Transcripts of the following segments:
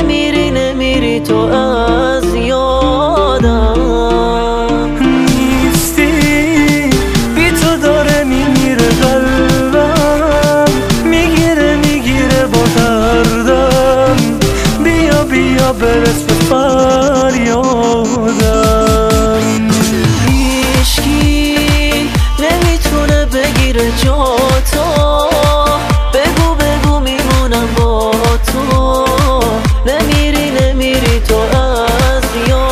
نمیری نمیری تو از یادم. نیستی بی تو داره میمیره قلبم، میگیره با دردم. بیا بیا برس به فریادم. هیچکی نمیتونه بگیره جاتو، بگو بگو میمونم با تو. نمیری نمیری تو از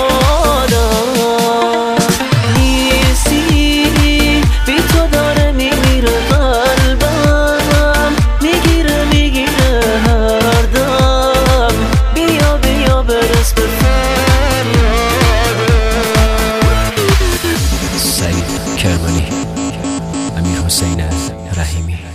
یادم. نیستی بی تو داره میمیره قلبم، میگیره هر دم. بیا بیا برس به سعید کرمانی، امیر حسین رحیمی.